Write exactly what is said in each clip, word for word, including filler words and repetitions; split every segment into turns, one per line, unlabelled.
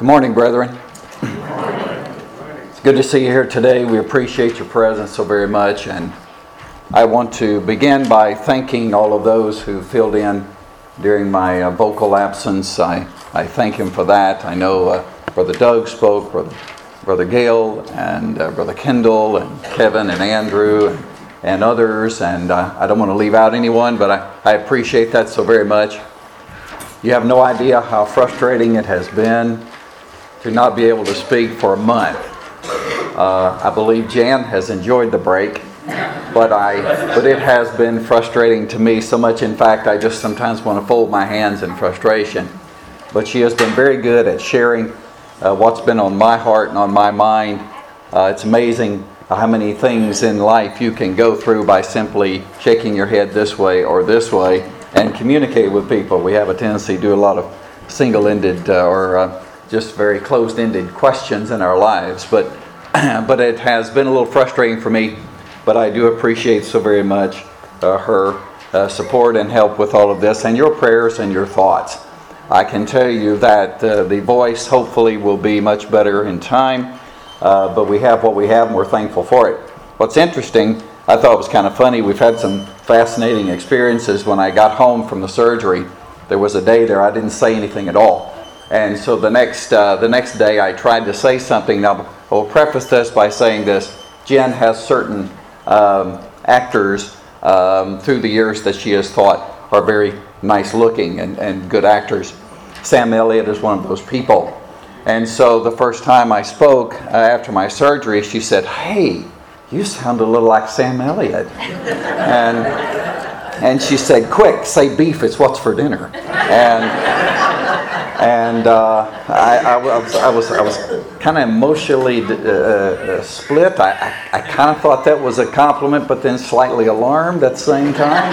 Morning, brethren. It's good to see you here today. We appreciate your presence so very much, and I want to begin by thanking all of those who filled in during my uh, vocal absence. I, I thank him for that. I know uh, Brother Doug spoke, Brother, Brother Gale, and uh, Brother Kendall, and Kevin, and Andrew, and, and others, and uh, I don't want to leave out anyone, but I, I appreciate that so very much. You have no idea how frustrating it has been to not be able to speak for a month. Uh, I believe Jan has enjoyed the break, but I but it has been frustrating to me so much. In fact, I just sometimes want to fold my hands in frustration. But she has been very good at sharing uh, what's been on my heart and on my mind. Uh, it's amazing how many things in life you can go through by simply shaking your head this way or this way and communicate with people. We have a tendency to do a lot of single-ended uh, or uh, just very closed-ended questions in our lives, but but it has been a little frustrating for me. But I do appreciate so very much uh, her uh, support and help with all of this, and your prayers and your thoughts. I can tell you that uh, the voice hopefully will be much better in time, uh, but we have what we have, and we're thankful for it. What's interesting, I thought it was kind of funny. We've had some fascinating experiences. When I got home from the surgery, there was a day there I didn't say anything at all. And so the next uh, the next day I tried to say something. Now, I'll preface this by saying this. Jen has certain um, actors um, through the years that she has thought are very nice looking and, and good actors. Sam Elliott is one of those people. And so the first time I spoke uh, after my surgery, she said, "Hey, you sound a little like Sam Elliott." And and she said, "Quick, say beef, it's what's for dinner." And And uh, I, I was I was I was kind of emotionally uh, uh, split. I, I, I kind of thought that was a compliment, but then slightly alarmed at the same time.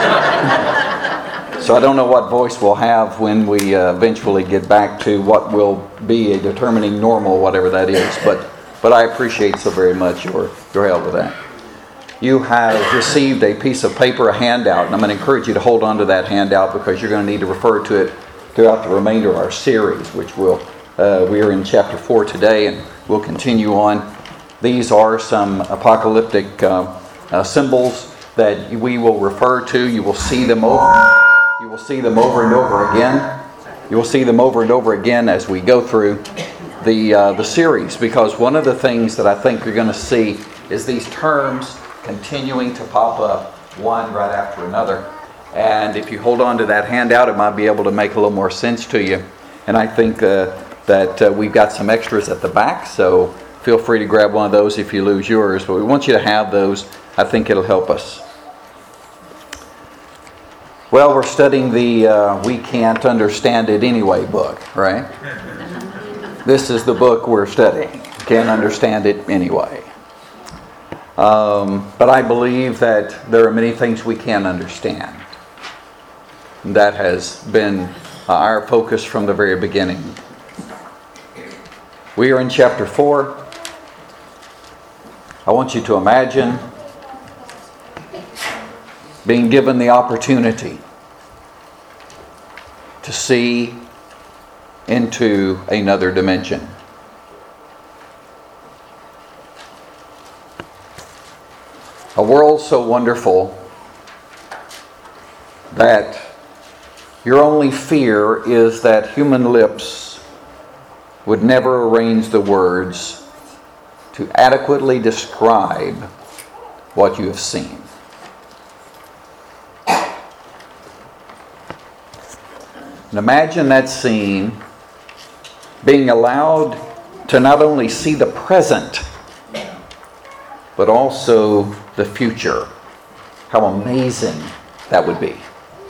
So I don't know what voice we'll have when we uh, eventually get back to what will be a determining normal, whatever that is. But but I appreciate so very much your your help with that. You have received a piece of paper, a handout, and I'm going to encourage you to hold on to that handout because you're going to need to refer to it throughout the remainder of our series, which will uh, we are in chapter four today, and we'll continue on. These are some apocalyptic uh, uh, symbols that we will refer to. You will see them over. You will see them over and over again. You will see them over and over again as we go through the uh, the series, because one of the things that I think you're going to see is these terms continuing to pop up one right after another. And if you hold on to that handout, it might be able to make a little more sense to you. And I think uh, that uh, we've got some extras at the back, so feel free to grab one of those if you lose yours. But we want you to have those. I think it'll help us. Well, we're studying the uh, We Can't Understand It Anyway book, right? This is the book we're studying. Can't Understand It Anyway. Um, but I believe that there are many things we can understand. That has been uh, our focus from the very beginning. We are in chapter four. I want you to imagine being given the opportunity to see into another dimension. A world so wonderful that your only fear is that human lips would never arrange the words to adequately describe what you have seen. And imagine that scene, being allowed to not only see the present, but also the future. How amazing that would be.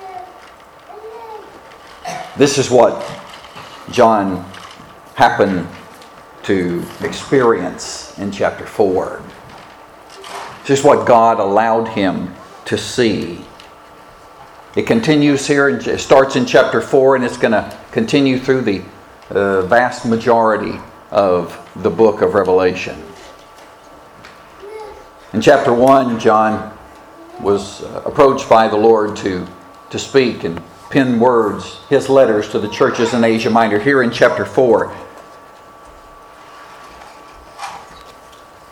This is what John happened to experience in chapter four. This is what God allowed him to see. It continues here, it starts in chapter four, and it's going to continue through the uh, vast majority of the book of Revelation. In chapter one, John was approached by the Lord to, to speak and pen words, his letters to the churches in Asia Minor. Here in chapter four,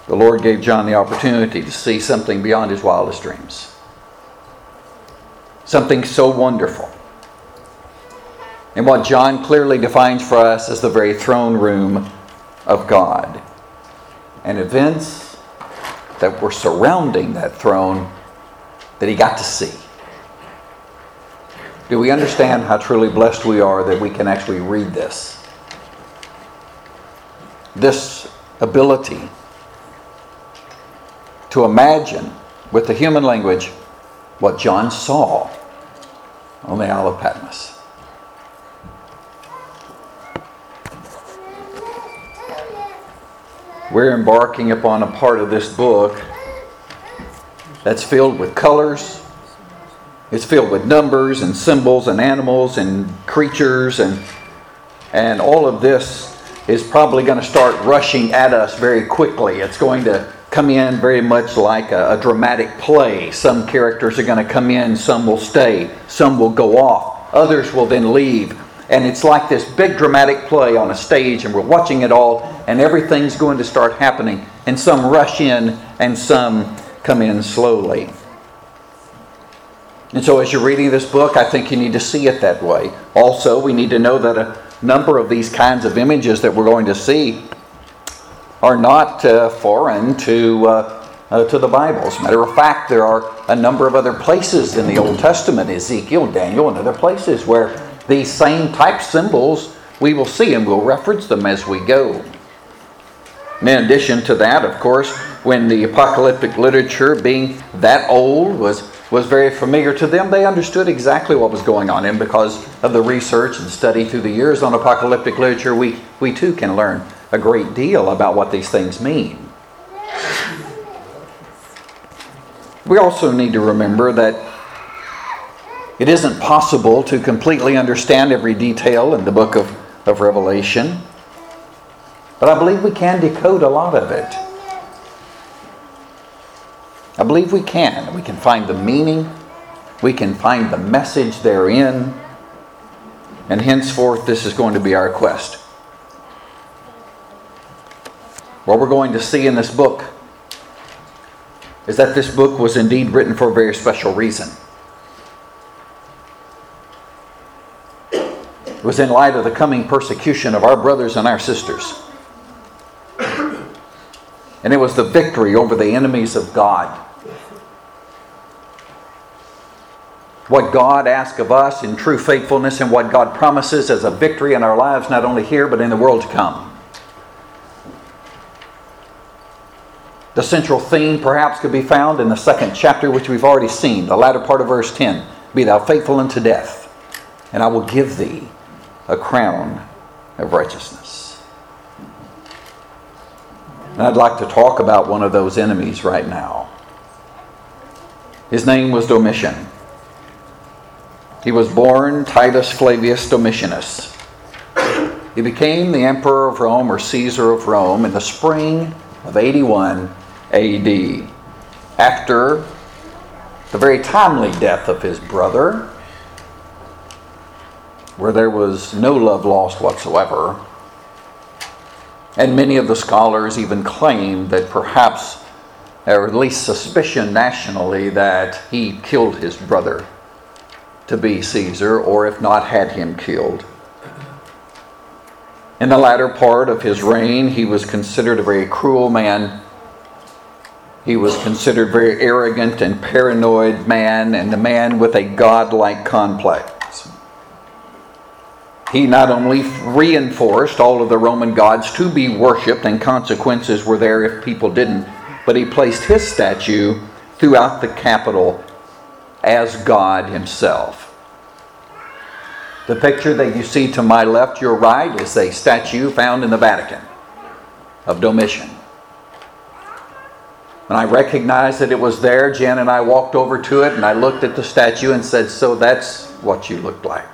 the Lord gave John the opportunity to see something beyond his wildest dreams. Something so wonderful. And what John clearly defines for us as the very throne room of God. And events that were surrounding that throne that he got to see. Do we understand how truly blessed we are that we can actually read this? This ability to imagine with the human language what John saw on the Isle of Patmos. We're embarking upon a part of this book that's filled with colors. It's filled with numbers and symbols and animals and creatures, and and all of this is probably going to start rushing at us very quickly. It's going to come in very much like a, a dramatic play. Some characters are going to come in, some will stay, some will go off, others will then leave. And it's like this big dramatic play on a stage, and we're watching it all, and everything's going to start happening. And some rush in, and some come in slowly. And so as you're reading this book, I think you need to see it that way. Also, we need to know that a number of these kinds of images that we're going to see are not uh, foreign to uh, uh, to the Bible. As a matter of fact, there are a number of other places in the Old Testament, Ezekiel, Daniel, and other places where these same type symbols we will see, and we'll reference them as we go. And in addition to that, of course, when the apocalyptic literature, being that old, was, was very familiar to them, they understood exactly what was going on. And because of the research and study through the years on apocalyptic literature, we, we too can learn a great deal about what these things mean. We also need to remember that it isn't possible to completely understand every detail in the book of, of Revelation, but I believe we can decode a lot of it. I believe we can. We can find the meaning. We can find the message therein. And henceforth, this is going to be our quest. What we're going to see in this book is that this book was indeed written for a very special reason. It was in light of the coming persecution of our brothers and our sisters. And it was the victory over the enemies of God. What God asks of us in true faithfulness, and what God promises as a victory in our lives, not only here but in the world to come. The central theme perhaps could be found in the second chapter, which we've already seen, the latter part of verse ten. Be thou faithful unto death, and I will give thee a crown of righteousness. And I'd like to talk about one of those enemies right now. His name was Domitian. He was born Titus Flavius Domitianus. He became the emperor of Rome, or Caesar of Rome, in the spring of eighty-one A D, after the very timely death of his brother, where there was no love lost whatsoever. And many of the scholars even claim that perhaps, or at least suspicion nationally, that he killed his brother to be Caesar, or if not, had him killed. In the latter part of his reign, he was considered a very cruel man. He was considered a very arrogant and paranoid man, and a man with a godlike complex. He not only reinforced all of the Roman gods to be worshipped, and consequences were there if people didn't, but he placed his statue throughout the capital as God himself. The picture that you see to my left, your right, is a statue found in the Vatican of Domitian. When I recognized that it was there, Jan and I walked over to it, and I looked at the statue and said, "So that's what you looked like."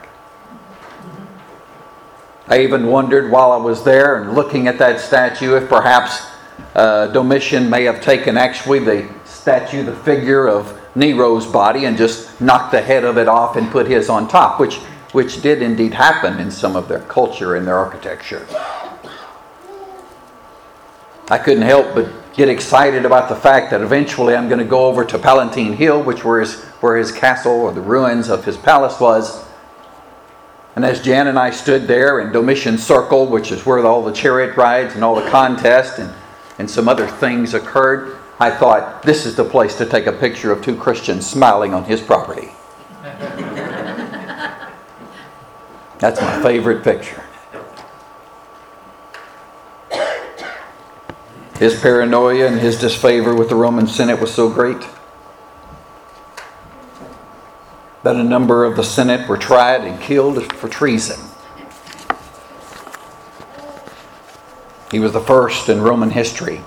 I even wondered while I was there and looking at that statue if perhaps uh, Domitian may have taken actually the statue, the figure of Nero's body, and just knocked the head of it off and put his on top, which, which did indeed happen in some of their culture and their architecture. I couldn't help but get excited about the fact that eventually I'm going to go over to Palatine Hill, which where his, where his castle or the ruins of his palace was. And as Jan and I stood there in Domitian Circle, which is where all the chariot rides and all the contests and, and some other things occurred, I thought, this is the place to take a picture of two Christians smiling on his property. That's my favorite picture. His paranoia and his disfavor with the Roman Senate was so great that a number of the Senate were tried and killed for treason. He was the first in Roman history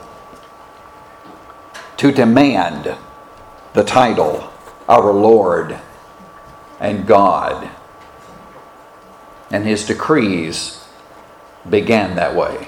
to demand the title, our Lord and God. And his decrees began that way.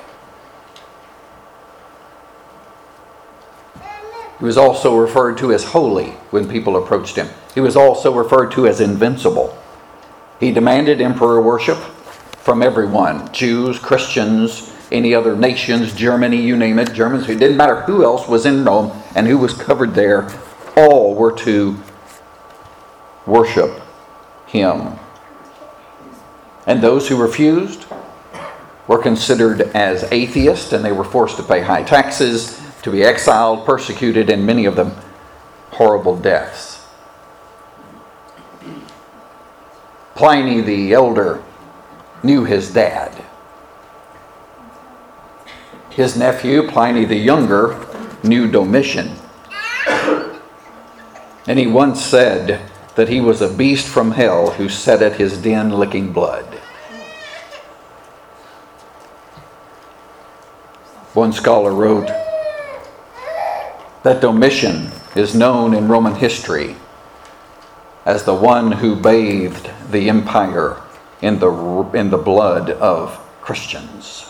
He was also referred to as holy when people approached him. He was also referred to as invincible. He demanded emperor worship from everyone, Jews, Christians, any other nations, Germany, you name it, Germans. It didn't matter who else was in Rome and who was covered there. All were to worship him. And those who refused were considered as atheists, and they were forced to pay high taxes, to be exiled, persecuted, and many of them horrible deaths. Pliny the Elder knew his dad. His nephew, Pliny the Younger, knew Domitian. And he once said that he was a beast from hell who sat at his den licking blood. One scholar wrote that Domitian is known in Roman history as the one who bathed the empire in the, in the blood of Christians.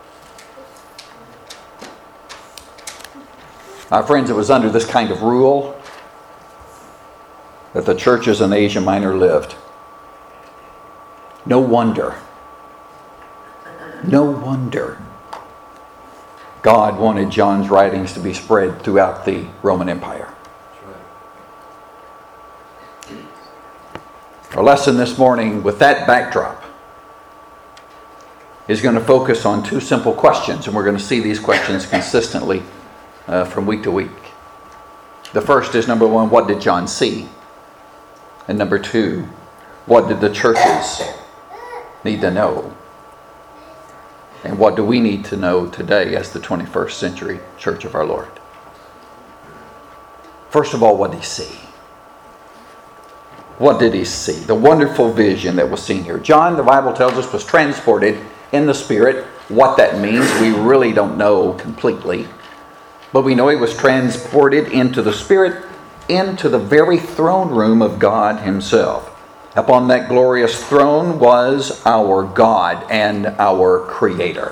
My friends, it was under this kind of rule that the churches in Asia Minor lived. No wonder, no wonder God wanted John's writings to be spread throughout the Roman Empire. Our lesson this morning, with that backdrop, is going to focus on two simple questions, and we're going to see these questions consistently uh, from week to week. The first is, number one, what did John see? And number two, what did the churches need to know? And what do we need to know today as the twenty-first century Church of our Lord? First of all, what did he see? What did he see? The wonderful vision that was seen here. John, the Bible tells us, was transported in the Spirit. What that means, we really don't know completely. But we know he was transported into the Spirit, into the very throne room of God himself. Upon that glorious throne was our God and our Creator.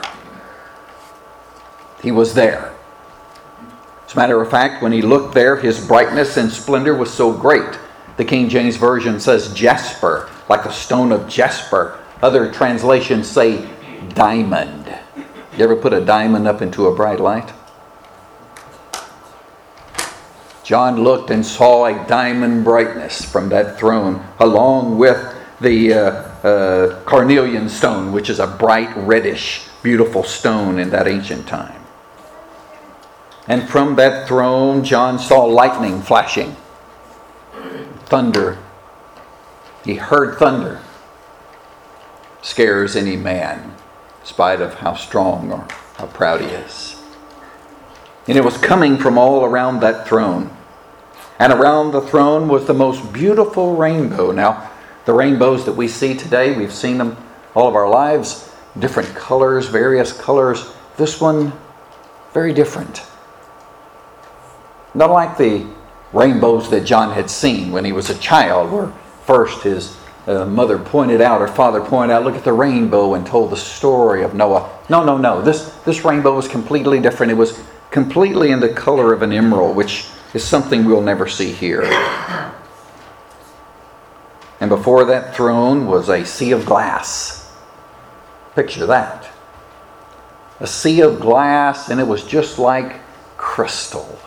He was there. As a matter of fact, when he looked there, his brightness and splendor was so great. The King James Version says jasper, like a stone of jasper. Other translations say diamond. You ever put a diamond up into a bright light? John looked and saw a diamond brightness from that throne, along with the uh, uh, carnelian stone, which is a bright, reddish, beautiful stone in that ancient time. And from that throne, John saw lightning flashing, thunder. He heard thunder. Scares any man, in spite of how strong or how proud he is. And it was coming from all around that throne. And around the throne was the most beautiful rainbow. Now, the rainbows that we see today, we've seen them all of our lives. Different colors, various colors. This one, very different. Not like the rainbows that John had seen when he was a child, where first his uh, mother pointed out, or father pointed out, look at the rainbow, and told the story of Noah. No, no, no. This, this rainbow was completely different. It was completely in the color of an emerald, which is something we'll never see here. And before that throne was a sea of glass. Picture that. A sea of glass, and it was just like crystal.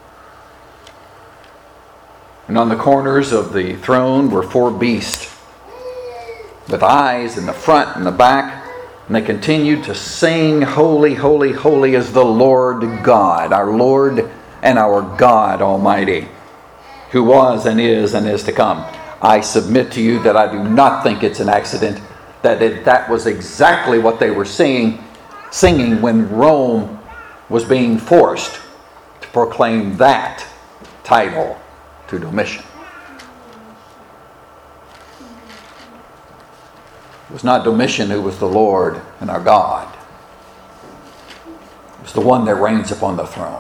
And on the corners of the throne were four beasts with eyes in the front and the back. And they continued to sing, "Holy, holy, holy is the Lord God, our Lord and our God Almighty, who was and is and is to come." I submit to you that I do not think it's an accident that it, that was exactly what they were singing, singing when Rome was being forced to proclaim that title to Domitian. It was not Domitian who was the Lord and our God. It was the one that reigns upon the throne.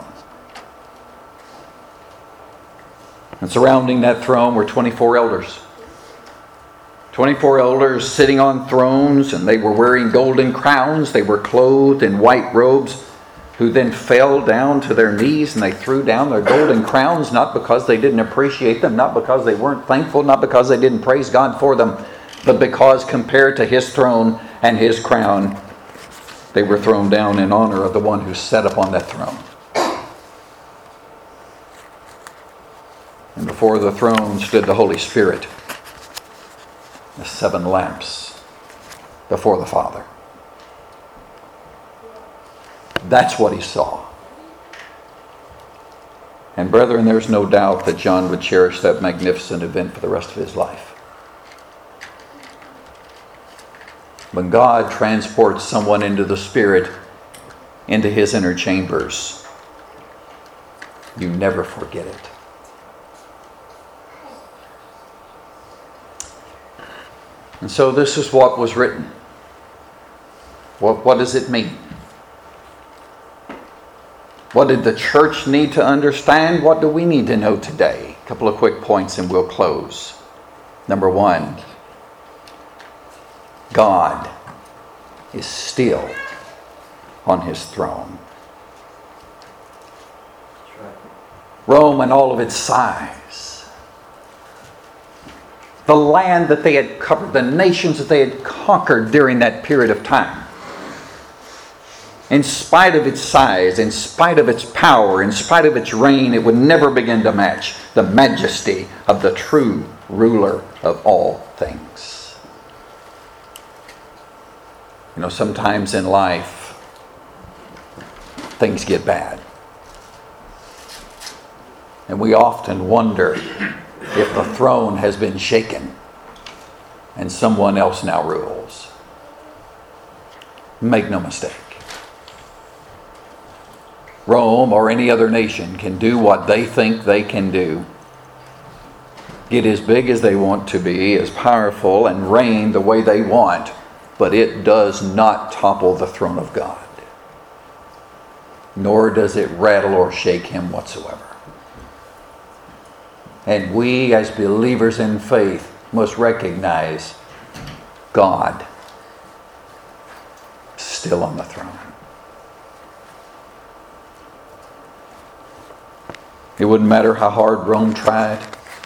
And surrounding that throne were twenty-four elders. twenty-four elders sitting on thrones, and they were wearing golden crowns. They were clothed in white robes, who then fell down to their knees and they threw down their golden crowns, not because they didn't appreciate them, not because they weren't thankful, not because they didn't praise God for them, but because compared to His throne and His crown, they were thrown down in honor of the one who sat upon that throne. And before the throne stood the Holy Spirit, the seven lamps before the Father. That's what he saw. And brethren, there's no doubt that John would cherish that magnificent event for the rest of his life. When God transports someone into the Spirit, into His inner chambers, you never forget it. And so this is what was written. What, what does it mean? What did the church need to understand? What do we need to know today? A couple of quick points and we'll close. Number one, God is still on His throne. Rome and all of its size, the land that they had covered, the nations that they had conquered during that period of time, in spite of its size, in spite of its power, in spite of its reign, it would never begin to match the majesty of the true ruler of all things. You know, sometimes in life, things get bad. And we often wonder if the throne has been shaken and someone else now rules. Make no mistake. Rome or any other nation can do what they think they can do. Get as big as they want to be, as powerful, and reign the way they want. But it does not topple the throne of God. Nor does it rattle or shake Him whatsoever. And we as believers in faith must recognize God still on the throne. It wouldn't matter how hard Rome tried.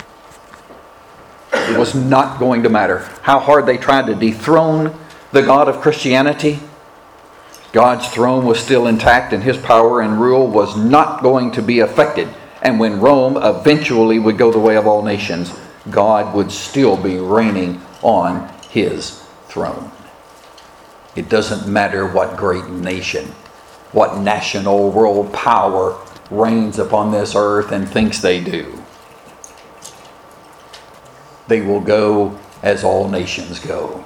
It was not going to matter how hard they tried to dethrone the God of Christianity. God's throne was still intact and His power and rule was not going to be affected. And when Rome eventually would go the way of all nations, God would still be reigning on His throne. It doesn't matter what great nation, what national world power reigns upon this earth and thinks they do. They will go as all nations go.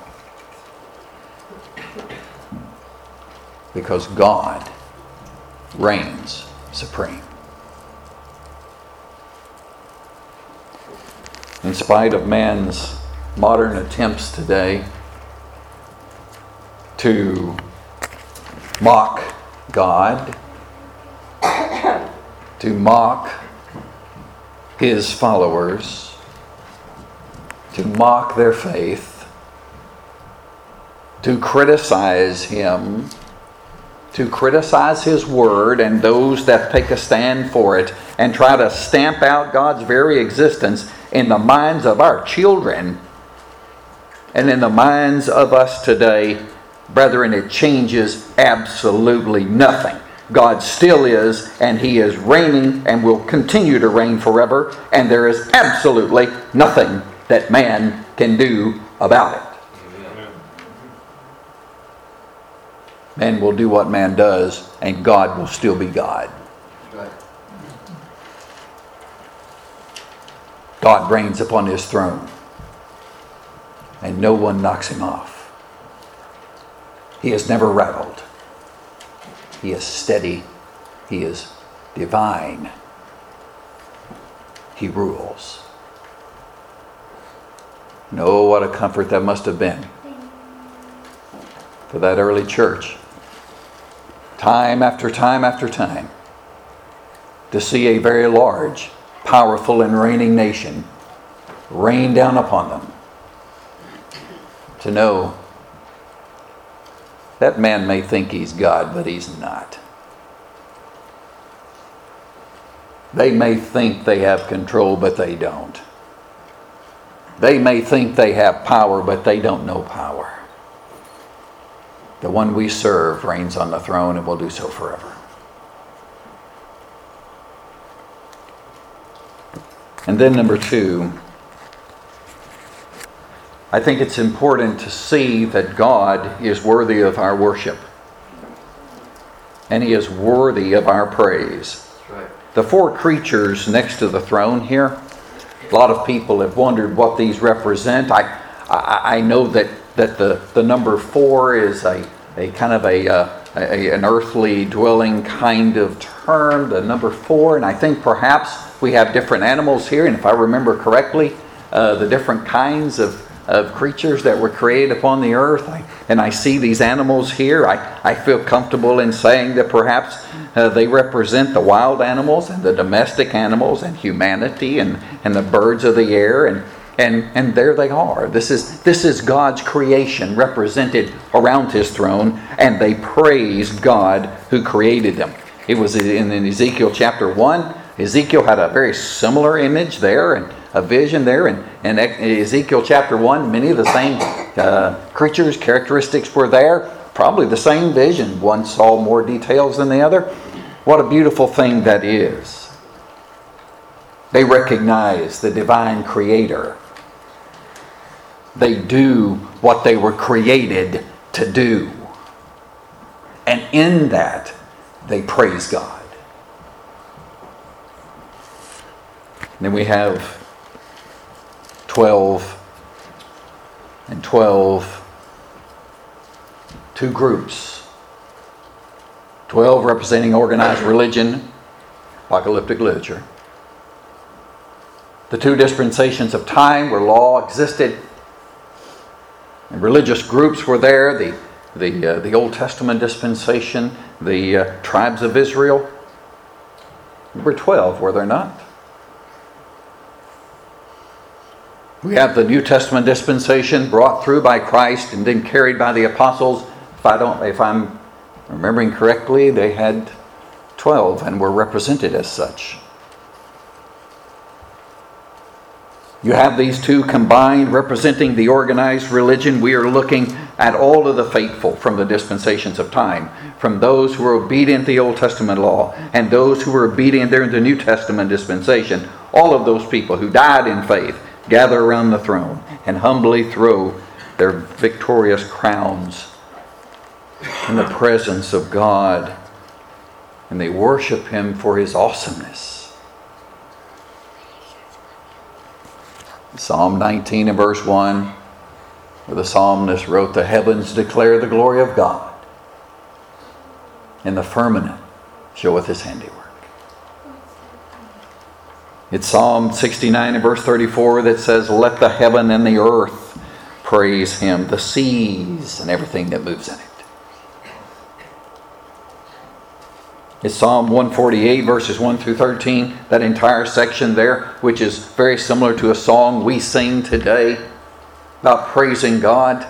Because God reigns supreme. In spite of man's modern attempts today to mock God, to mock His followers, to mock their faith, to criticize Him, to criticize His Word and those that take a stand for it, and try to stamp out God's very existence in the minds of our children and in the minds of us today. Brethren, it changes absolutely nothing. God still is, and He is reigning and will continue to reign forever, and there is absolutely nothing that man can do about it.
Amen.
Man will do what man does, and God will still be God.
Right.
God reigns upon His throne, and no one knocks Him off. He is never rattled. He is steady. He is divine. He rules. And oh, what a comfort that must have been for that early church. Time after time after time. To see a very large, powerful, and reigning nation rain down upon them. To know that man may think he's God, but he's not. They may think they have control, but they don't. They may think they have power, but they don't know power. The one we serve reigns on the throne and will do so forever. And then number two, I think it's important to see that God is worthy of our worship. And He is worthy of our praise.
That's right.
The four creatures next to the throne here, a lot of people have wondered what these represent. I I, I know that, that the, the number four is a, a kind of a, uh, a an earthly dwelling kind of term, the number four. And I think perhaps we have different animals here. And if I remember correctly, uh, the different kinds of of creatures that were created upon the earth. I, and I see these animals here. I, I feel comfortable in saying that perhaps uh, they represent the wild animals and the domestic animals and humanity and, and the birds of the air. And, and, and there they are. This is, this is God's creation represented around His throne, and they praise God who created them. It was in, in Ezekiel chapter one. Ezekiel had a very similar image there, and a vision there. And in Ezekiel chapter one, many of the same uh, creatures, characteristics were there. Probably the same vision. One saw more details than the other. What a beautiful thing that is. They recognize the divine creator. They do what they were created to do. And in that, they praise God. And then we have twelve and twelve, two groups. twelve representing organized religion, apocalyptic literature. The two dispensations of time where law existed, and religious groups were there. The the uh, the Old Testament dispensation, the uh, tribes of Israel. There were twelve, were there not? We have the New Testament dispensation brought through by Christ and then carried by the apostles. If I don't, if I'm remembering correctly, they had twelve and were represented as such. You have these two combined representing the organized religion. We are looking at all of the faithful from the dispensations of time, from those who were obedient to the Old Testament law and those who were obedient there in the New Testament dispensation. All of those people who died in faith gather around the throne and humbly throw their victorious crowns in the presence of God. And they worship Him for His awesomeness. Psalm nineteen and verse one, where the psalmist wrote, "The heavens declare the glory of God, and the firmament showeth His handiwork." It's Psalm sixty-nine and verse thirty-four that says, "Let the heaven and the earth praise Him, the seas and everything that moves in it." It's Psalm one forty-eight verses one through thirteen, that entire section there, which is very similar to a song we sing today about praising God.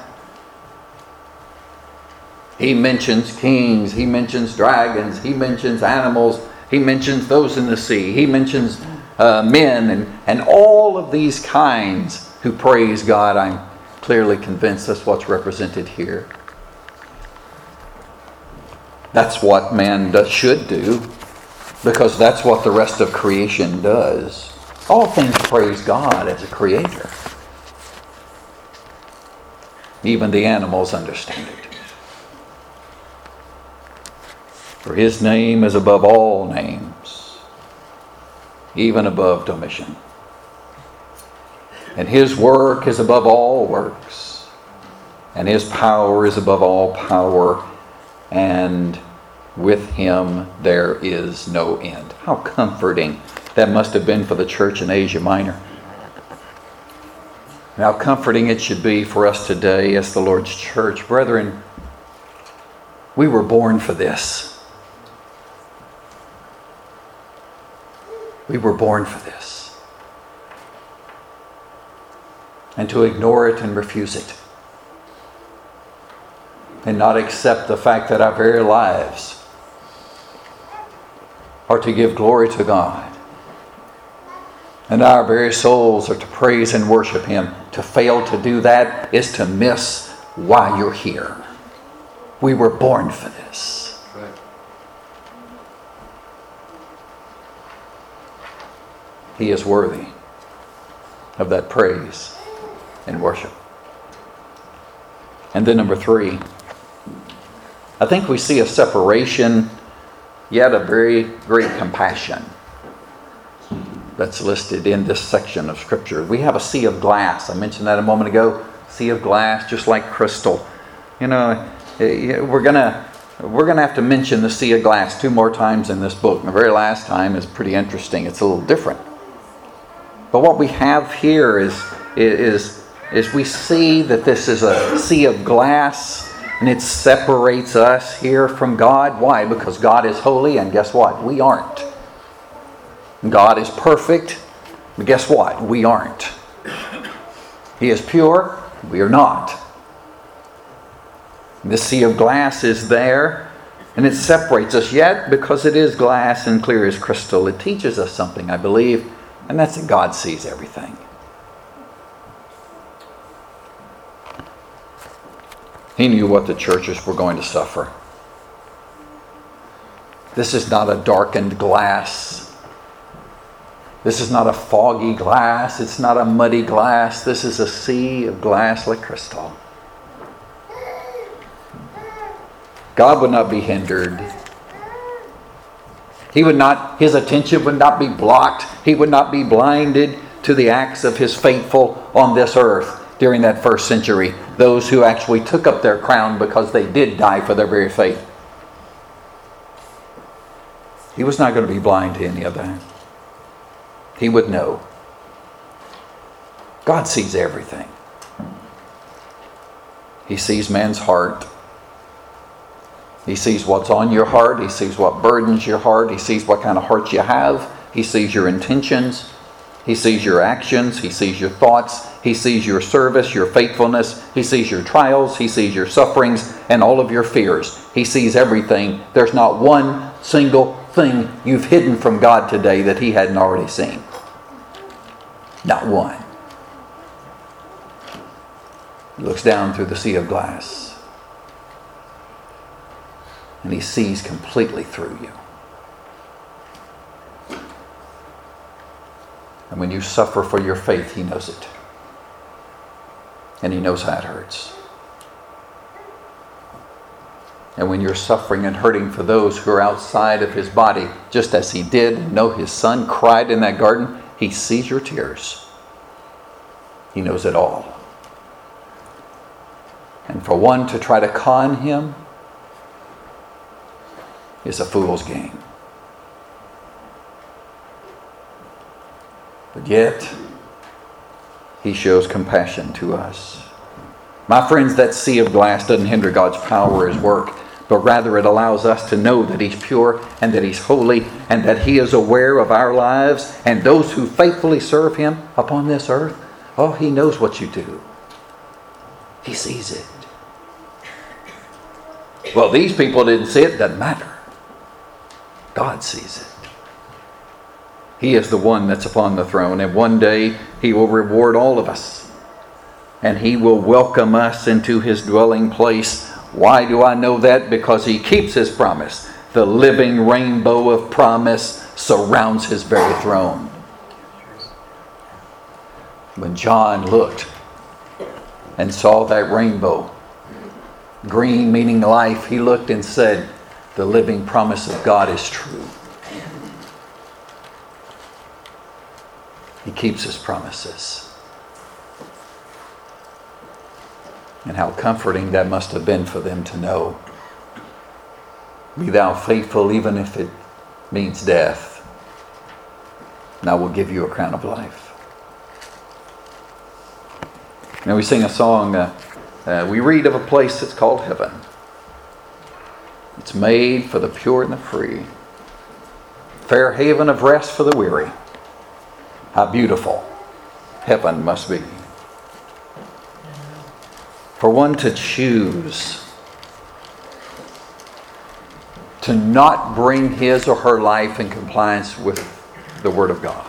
He mentions kings, He mentions dragons, He mentions animals, He mentions those in the sea, He mentions Uh, men and, and all of these kinds who praise God. I'm clearly convinced that's what's represented here. That's what man does, should do, because that's what the rest of creation does. All things praise God as a creator. Even the animals understand it. For his name is above all names, even above Domitian. And his work is above all works, and his power is above all power, and with him there is no end. How comforting that must have been for the church in Asia Minor. And how comforting it should be for us today as the Lord's church. Brethren, we were born for this. We were born for this. And to ignore it and refuse it, and not accept the fact that our very lives are to give glory to God, and our very souls are to praise and worship Him. To fail to do that is to miss why you're here. We were born for this.
Right.
He is worthy of that praise and worship. And then number three, I think we see a separation, yet a very great compassion that's listed in this section of Scripture. We have a sea of glass. I mentioned that a moment ago. Sea of glass, just like crystal. You know, we're gonna we're gonna have to mention the sea of glass two more times in this book. And the very last time is pretty interesting. It's a little different. But what we have here is is is we see that this is a sea of glass, and it separates us here from God. Why? Because God is holy, and guess what? We aren't. God is perfect, but guess what? We aren't. He is pure, we are not. The sea of glass is there, and it separates us. Yet, because it is glass and clear as crystal, it teaches us something, I believe, and that's that God sees everything. He knew what the churches were going to suffer. This is not a darkened glass. This is not a foggy glass. It's not a muddy glass. This is a sea of glass like crystal. God would not be hindered. He would not, his attention would not be blocked. He would not be blinded to the acts of his faithful on this earth during that first century. Those who actually took up their crown because they did die for their very faith. He was not going to be blind to any of that. He would know. God sees everything. He sees man's heart. He sees what's on your heart. He sees what burdens your heart. He sees what kind of heart you have. He sees your intentions. He sees your actions. He sees your thoughts. He sees your service, your faithfulness. He sees your trials. He sees your sufferings and all of your fears. He sees everything. There's not one single thing you've hidden from God today that He hadn't already seen. Not one. He looks down through the sea of glass, and He sees completely through you. And when you suffer for your faith, He knows it. And He knows how it hurts. And when you're suffering and hurting for those who are outside of His body, just as He did know His Son cried in that garden, He sees your tears. He knows it all. And for one to try to con Him is a fool's game. But yet, He shows compassion to us. My friends, that sea of glass doesn't hinder God's power or His work, but rather it allows us to know that He's pure and that He's holy and that He is aware of our lives and those who faithfully serve Him upon this earth. Oh, He knows what you do. He sees it. Well, these people didn't see it. Doesn't matter. God sees it. He is the one that's upon the throne, and one day He will reward all of us. And He will welcome us into His dwelling place Why do I know that? Because He keeps His promise. The living rainbow of promise surrounds His very throne. When John looked and saw that rainbow, green meaning life, he looked and said, the living promise of God is true. He keeps His promises. And how comforting that must have been for them to know. Be thou faithful even if it means death, and I will give you a crown of life. Now we sing a song, uh, uh, we read of a place that's called heaven. It's made for the pure and the free. Fair haven of rest for the weary. How beautiful heaven must be. For one to choose to not bring his or her life in compliance with the Word of God.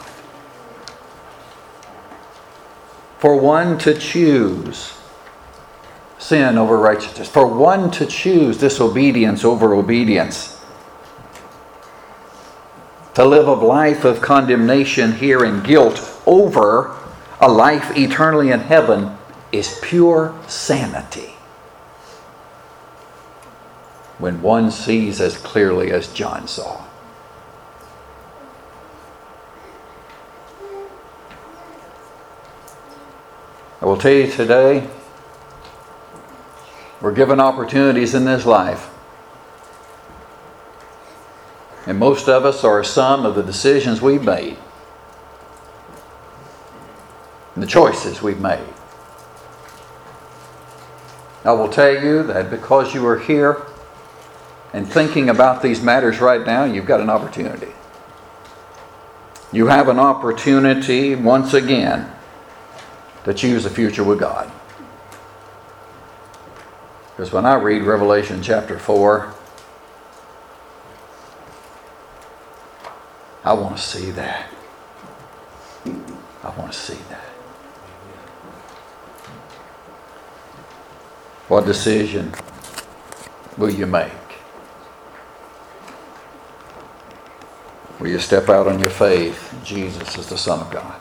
For one to choose sin over righteousness. For one to choose disobedience over obedience. To live a life of condemnation here and guilt over a life eternally in heaven is pure sanity. When one sees as clearly as John saw. I will tell you today, we're given opportunities in this life. And most of us are a sum of the decisions we've made. And the choices we've made. I will tell you that because you are here and thinking about these matters right now, you've got an opportunity. You have an opportunity once again to choose a future with God. Because when I read Revelation chapter four, I want to see that. I want to see that. What decision will you make? Will you step out on your faith? Jesus is the Son of God.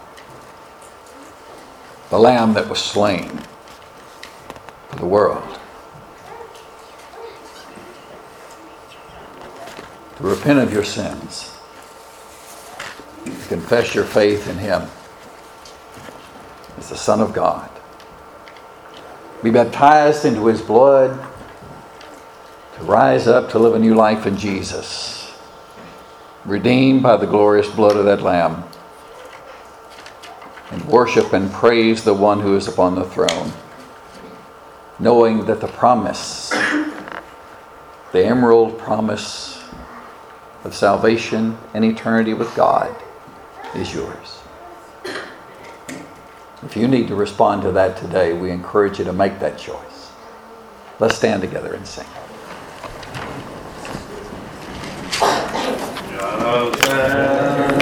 The Lamb that was slain for the world. To repent of your sins. To confess your faith in Him as the Son of God. Be baptized into His blood. To rise up to live a new life in Jesus. Redeemed by the glorious blood of that Lamb. And worship and praise the one who is upon the throne. Knowing that the promise, the emerald promise of salvation and eternity with God is yours. If you need to respond to that today, we encourage you to make that choice. Let's stand together and sing.
Just